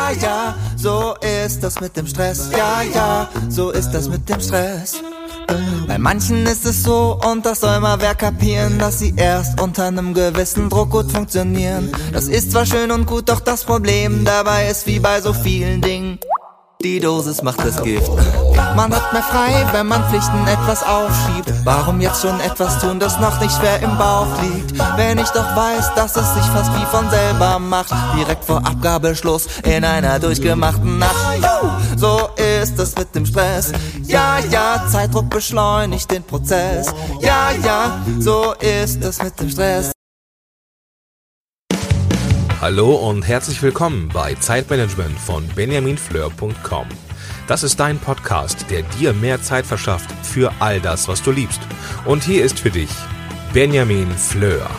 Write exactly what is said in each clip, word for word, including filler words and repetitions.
Ja, ja, so ist das mit dem Stress. Ja, ja, so ist das mit dem Stress. Bei manchen ist es so, und das soll mal wer kapieren, dass sie erst unter einem gewissen Druck gut funktionieren. Das ist zwar schön und gut, doch das Problem dabei ist wie bei so vielen Dingen: die Dosis macht das Gift. Man hat mehr frei, wenn man Pflichten etwas aufschiebt. Warum jetzt schon etwas tun, das noch nicht schwer im Bauch liegt? Wenn ich doch weiß, dass es sich fast wie von selber macht, direkt vor Abgabeschluss in einer durchgemachten Nacht. So ist es mit dem Stress. Ja, ja, Zeitdruck beschleunigt den Prozess. Ja, ja, so ist es mit dem Stress. Hallo und herzlich willkommen bei Zeitmanagement von benjamin fleur punkt com. Das ist dein Podcast, der dir mehr Zeit verschafft für all das, was du liebst. Und hier ist für dich Benjamin Fleur.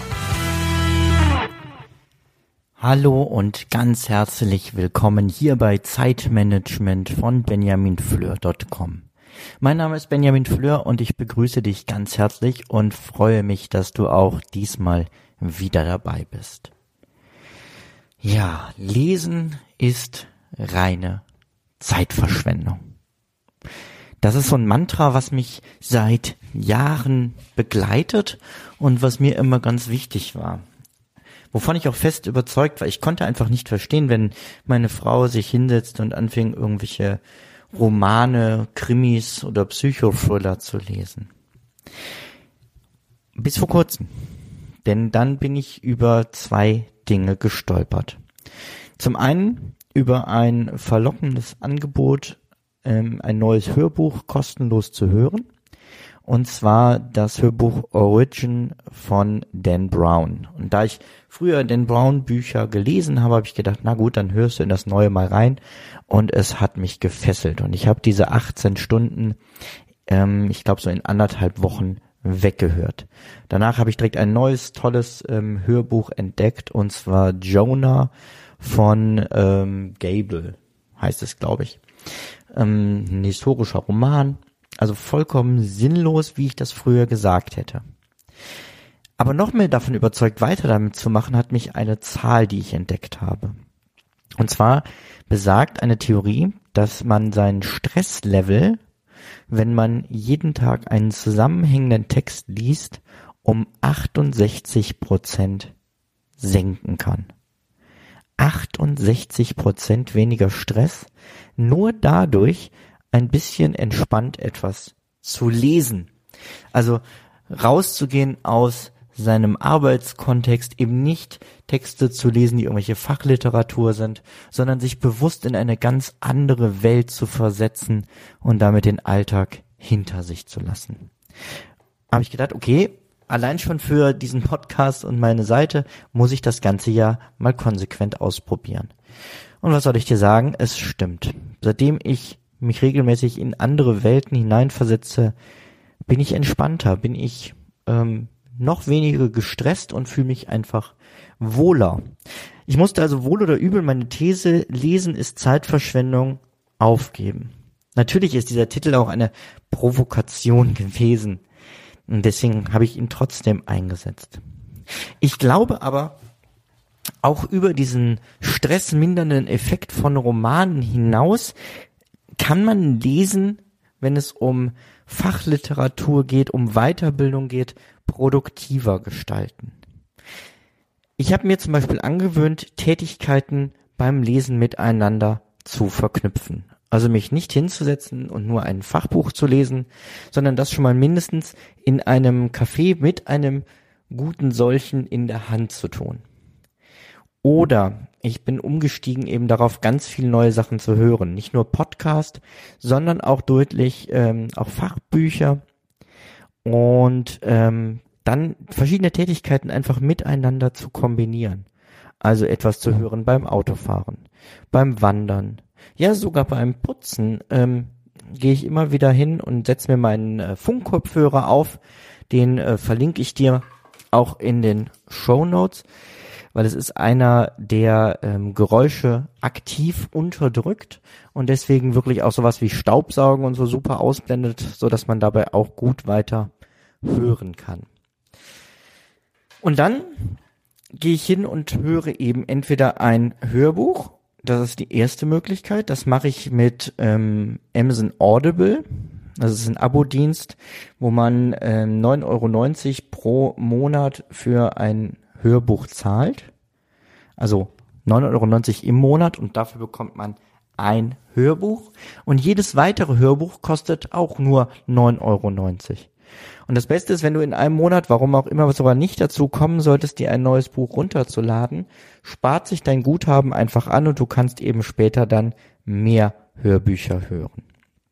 Hallo und ganz herzlich willkommen hier bei Zeitmanagement von benjamin fleur punkt com. Mein Name ist Benjamin Fleur und ich begrüße dich ganz herzlich und freue mich, dass du auch diesmal wieder dabei bist. Ja, Lesen ist reine Zeitverschwendung. Das ist so ein Mantra, was mich seit Jahren begleitet und was mir immer ganz wichtig war. Wovon ich auch fest überzeugt war. Ich konnte einfach nicht verstehen, wenn meine Frau sich hinsetzt und anfing, irgendwelche Romane, Krimis oder Psychothriller zu lesen. Bis vor kurzem. Denn dann bin ich über zwei Dinge gestolpert. Zum einen über ein verlockendes Angebot, ähm, ein neues Hörbuch kostenlos zu hören. Und zwar das Hörbuch Origin von Dan Brown. Und da ich früher Dan Brown Bücher gelesen habe, habe ich gedacht, na gut, dann hörst du in das Neue mal rein. Und es hat mich gefesselt. Und ich habe diese achtzehn Stunden, ähm, ich glaube so in anderthalb Wochen weggehört. Danach habe ich direkt ein neues, tolles ähm, Hörbuch entdeckt, und zwar Jonah von ähm, Gable, heißt es, glaube ich. Ähm, ein historischer Roman, also vollkommen sinnlos, wie ich das früher gesagt hätte. Aber noch mehr davon überzeugt, weiter damit zu machen, hat mich eine Zahl, die ich entdeckt habe. Und zwar besagt eine Theorie, dass man sein Stresslevel, wenn man jeden Tag einen zusammenhängenden Text liest, um achtundsechzig Prozent senken kann. achtundsechzig Prozent weniger Stress, nur dadurch ein bisschen entspannt etwas zu lesen. Also rauszugehen aus seinem Arbeitskontext, eben nicht Texte zu lesen, die irgendwelche Fachliteratur sind, sondern sich bewusst in eine ganz andere Welt zu versetzen und damit den Alltag hinter sich zu lassen. Habe ich gedacht, okay, allein schon für diesen Podcast und meine Seite muss ich das ganze Jahr mal konsequent ausprobieren. Und was soll ich dir sagen? Es stimmt. Seitdem ich mich regelmäßig in andere Welten hineinversetze, bin ich entspannter, bin ich ähm, noch weniger gestresst und fühle mich einfach wohler. Ich musste also wohl oder übel meine These, Lesen ist Zeitverschwendung, aufgeben. Natürlich ist dieser Titel auch eine Provokation gewesen. Und deswegen habe ich ihn trotzdem eingesetzt. Ich glaube aber, auch über diesen stressmindernden Effekt von Romanen hinaus kann man lesen, wenn es um Fachliteratur geht, um Weiterbildung geht, produktiver gestalten. Ich habe mir zum Beispiel angewöhnt, Tätigkeiten beim Lesen miteinander zu verknüpfen. Also mich nicht hinzusetzen und nur ein Fachbuch zu lesen, sondern das schon mal mindestens in einem Café mit einem guten solchen in der Hand zu tun. Oder ich bin umgestiegen eben darauf, ganz viele neue Sachen zu hören. Nicht nur Podcast, sondern auch deutlich ähm, auch Fachbücher und ähm, dann verschiedene Tätigkeiten einfach miteinander zu kombinieren. Also etwas zu hören beim Autofahren, beim Wandern, ja sogar beim Putzen ähm, gehe ich immer wieder hin und setze mir meinen äh, Funkkopfhörer auf. Den äh, verlinke ich dir auch in den Shownotes, weil es ist einer, der ähm, Geräusche aktiv unterdrückt und deswegen wirklich auch sowas wie Staubsaugen und so super ausblendet, so dass man dabei auch gut weiter hören kann. Und dann gehe ich hin und höre eben entweder ein Hörbuch Das ist die erste Möglichkeit. Das mache ich mit ähm, Amazon Audible. Das ist ein Abo-Dienst, wo man äh, neun Euro neunzig pro Monat für ein Hörbuch zahlt. Also neun Euro neunzig im Monat und dafür bekommt man ein Hörbuch. Und jedes weitere Hörbuch kostet auch nur neun Euro neunzig. Und das Beste ist, wenn du in einem Monat, warum auch immer, sogar nicht dazu kommen solltest, dir ein neues Buch runterzuladen, spart sich dein Guthaben einfach an und du kannst eben später dann mehr Hörbücher hören.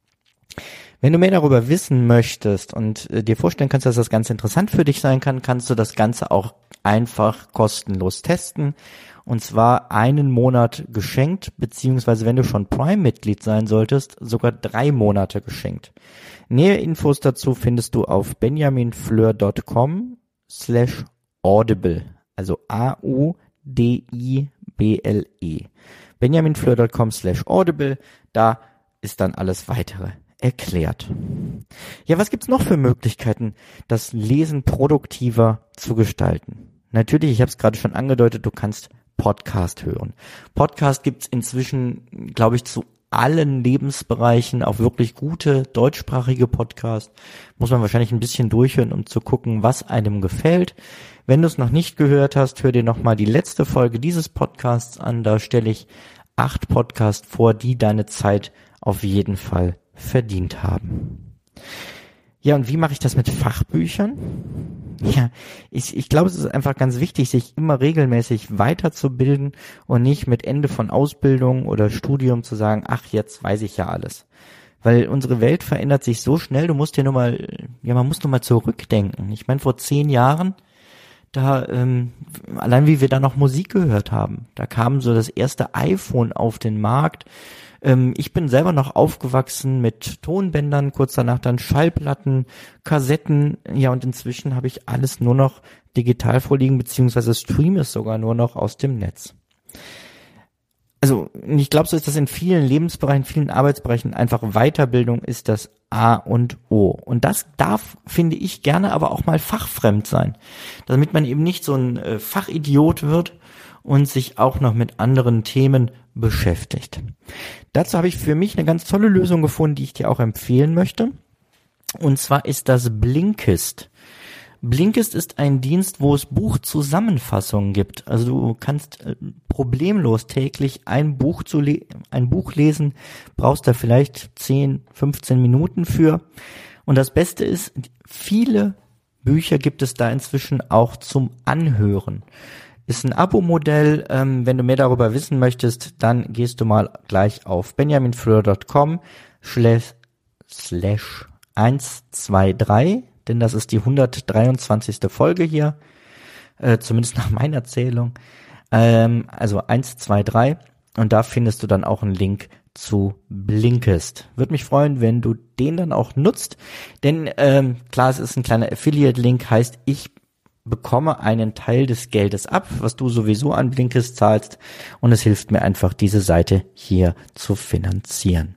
Wenn du mehr darüber wissen möchtest und äh, dir vorstellen kannst, dass das Ganze interessant für dich sein kann, kannst du das Ganze auch einfach kostenlos testen. Und zwar einen Monat geschenkt, beziehungsweise wenn du schon Prime-Mitglied sein solltest, sogar drei Monate geschenkt. Nähere Infos dazu findest du auf benjaminfleur.com slash audible, also A U D I B L E. benjaminfleur.com slash audible, da ist dann alles weitere erklärt. Ja, was gibt's noch für Möglichkeiten, das Lesen produktiver zu gestalten? Natürlich, ich habe es gerade schon angedeutet, du kannst Podcast hören. Podcast gibt's inzwischen, glaube ich, zu allen Lebensbereichen, auch wirklich gute deutschsprachige Podcasts. Muss man wahrscheinlich ein bisschen durchhören, um zu gucken, was einem gefällt. Wenn du es noch nicht gehört hast, hör dir nochmal die letzte Folge dieses Podcasts an. Da stelle ich acht Podcasts vor, die deine Zeit auf jeden Fall verdient haben. Ja, und wie mache ich das mit Fachbüchern? Ja, ich, ich glaube, es ist einfach ganz wichtig, sich immer regelmäßig weiterzubilden und nicht mit Ende von Ausbildung oder Studium zu sagen, ach, jetzt weiß ich ja alles. Weil unsere Welt verändert sich so schnell, du musst dir nur mal, ja, man muss nur mal zurückdenken. Ich meine, vor zehn Jahren, da, ähm, allein wie wir da noch Musik gehört haben, da kam so das erste iPhone auf den Markt. Ich bin selber noch aufgewachsen mit Tonbändern, kurz danach dann Schallplatten, Kassetten, ja, und inzwischen habe ich alles nur noch digital vorliegen, beziehungsweise streame es sogar nur noch aus dem Netz. Also ich glaube, so ist das in vielen Lebensbereichen, vielen Arbeitsbereichen einfach. Weiterbildung ist das A und O. Und das darf, finde ich, gerne aber auch mal fachfremd sein, damit man eben nicht so ein äh, Fachidiot wird und sich auch noch mit anderen Themen beschäftigt. Dazu habe ich für mich eine ganz tolle Lösung gefunden, die ich dir auch empfehlen möchte. Und zwar ist das Blinkist. Blinkist ist ein Dienst, wo es Buchzusammenfassungen gibt. Also du kannst äh, problemlos täglich ein Buch zu le- ein Buch lesen, brauchst da vielleicht zehn, fünfzehn Minuten für. Und das Beste ist, viele Bücher gibt es da inzwischen auch zum Anhören. Ist ein Abo-Modell. Ähm, wenn du mehr darüber wissen möchtest, dann gehst du mal gleich auf benjaminfleur.com slash slash eins zwei drei, denn das ist die hundertdreiundzwanzigste Folge hier, äh, zumindest nach meiner Zählung. Ähm, also eins zwei drei und da findest du dann auch einen Link zu Blinkist. Würde mich freuen, wenn du den dann auch nutzt, denn ähm, klar, es ist ein kleiner Affiliate-Link, heißt, ich bekomme einen Teil des Geldes ab, was du sowieso an Blinkist zahlst, und es hilft mir einfach, diese Seite hier zu finanzieren.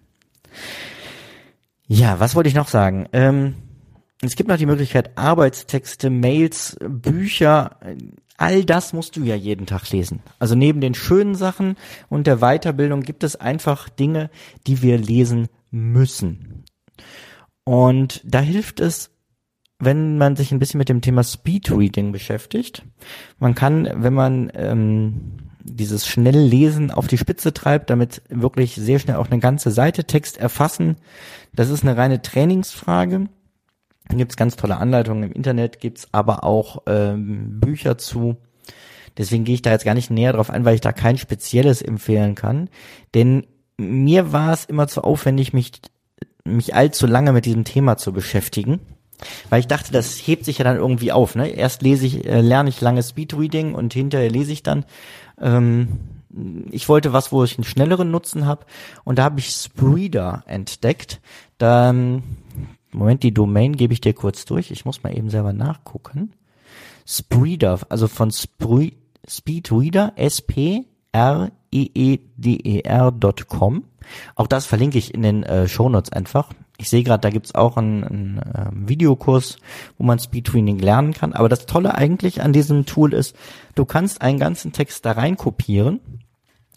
Ja, was wollte ich noch sagen? Ähm, es gibt noch die Möglichkeit, Arbeitstexte, Mails, Bücher, all das musst du ja jeden Tag lesen. Also neben den schönen Sachen und der Weiterbildung gibt es einfach Dinge, die wir lesen müssen. Und da hilft es, wenn man sich ein bisschen mit dem Thema Speedreading beschäftigt. Man kann, wenn man ähm, dieses Schnelllesen auf die Spitze treibt, damit wirklich sehr schnell auch eine ganze Seite Text erfassen. Das ist eine reine Trainingsfrage. Da gibt's ganz tolle Anleitungen im Internet, gibt's aber auch ähm, Bücher zu. Deswegen gehe ich da jetzt gar nicht näher drauf ein, weil ich da kein spezielles empfehlen kann. Denn mir war es immer zu aufwendig, mich, mich allzu lange mit diesem Thema zu beschäftigen. Weil ich dachte, das hebt sich ja dann irgendwie auf, ne? Erst lese ich, äh, lerne ich lange Speedreading und hinterher lese ich dann. Ähm, ich wollte was, wo ich einen schnelleren Nutzen habe, und da habe ich Spreeder entdeckt. Da, Moment, die Domain gebe ich dir kurz durch. Ich muss mal eben selber nachgucken. Spreeder, also von Spree, Speedreader, S P R E E D E R Punkt com. Auch das verlinke ich in den äh, Shownotes einfach. Ich sehe gerade, da gibt's auch einen, einen äh, Videokurs, wo man Speedreading lernen kann. Aber das Tolle eigentlich an diesem Tool ist, du kannst einen ganzen Text da rein kopieren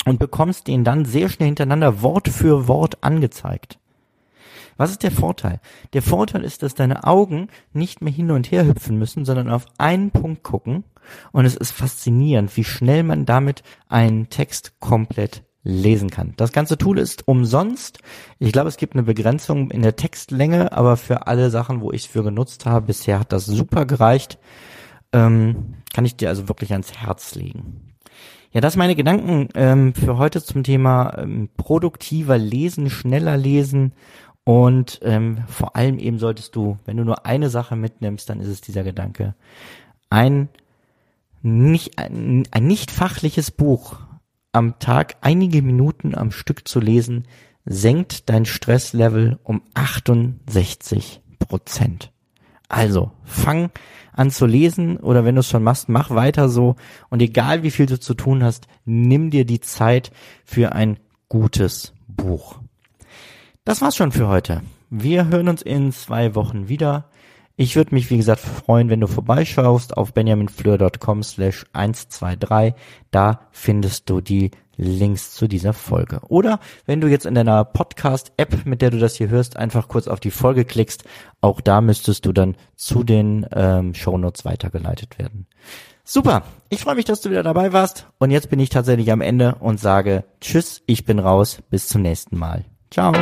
und bekommst den dann sehr schnell hintereinander Wort für Wort angezeigt. Was ist der Vorteil? Der Vorteil ist, dass deine Augen nicht mehr hin und her hüpfen müssen, sondern auf einen Punkt gucken. Und es ist faszinierend, wie schnell man damit einen Text komplett lesen kann. Das ganze Tool ist umsonst. Ich glaube, es gibt eine Begrenzung in der Textlänge, aber für alle Sachen, wo ich es für genutzt habe, bisher hat das super gereicht. Ähm, kann ich dir also wirklich ans Herz legen. Ja, das sind meine Gedanken ähm, für heute zum Thema ähm, produktiver Lesen, schneller lesen. Und ähm, vor allem eben solltest du, wenn du nur eine Sache mitnimmst, dann ist es dieser Gedanke. Ein nicht, ein, ein nicht fachliches Buch am Tag einige Minuten am Stück zu lesen, senkt dein Stresslevel um achtundsechzig Prozent. Also, fang an zu lesen oder wenn du es schon machst, mach weiter so. Und egal wie viel du zu tun hast, nimm dir die Zeit für ein gutes Buch. Das war's schon für heute. Wir hören uns in zwei Wochen wieder. Ich würde mich, wie gesagt, freuen, wenn du vorbeischaust auf benjaminfleur.com slash 123. Da findest du die Links zu dieser Folge. Oder wenn du jetzt in deiner Podcast-App, mit der du das hier hörst, einfach kurz auf die Folge klickst, auch da müsstest du dann zu den ähm, Shownotes weitergeleitet werden. Super, ich freue mich, dass du wieder dabei warst. Und jetzt bin ich tatsächlich am Ende und sage Tschüss, ich bin raus, bis zum nächsten Mal. Ciao.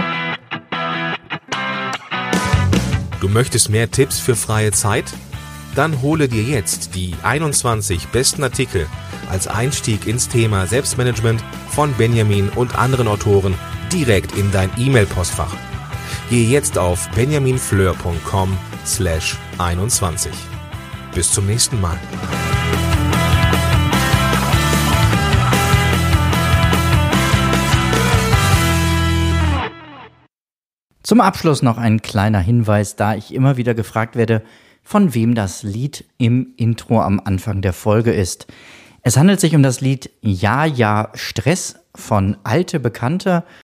Du möchtest mehr Tipps für freie Zeit? Dann hole dir jetzt die einundzwanzig besten Artikel als Einstieg ins Thema Selbstmanagement von Benjamin und anderen Autoren direkt in dein E-Mail-Postfach. Gehe jetzt auf benjaminfleur.com slash 21. Bis zum nächsten Mal. Zum Abschluss noch ein kleiner Hinweis, da ich immer wieder gefragt werde, von wem das Lied im Intro am Anfang der Folge ist. Es handelt sich um das Lied Ja, ja, Stress von Alte Bekannte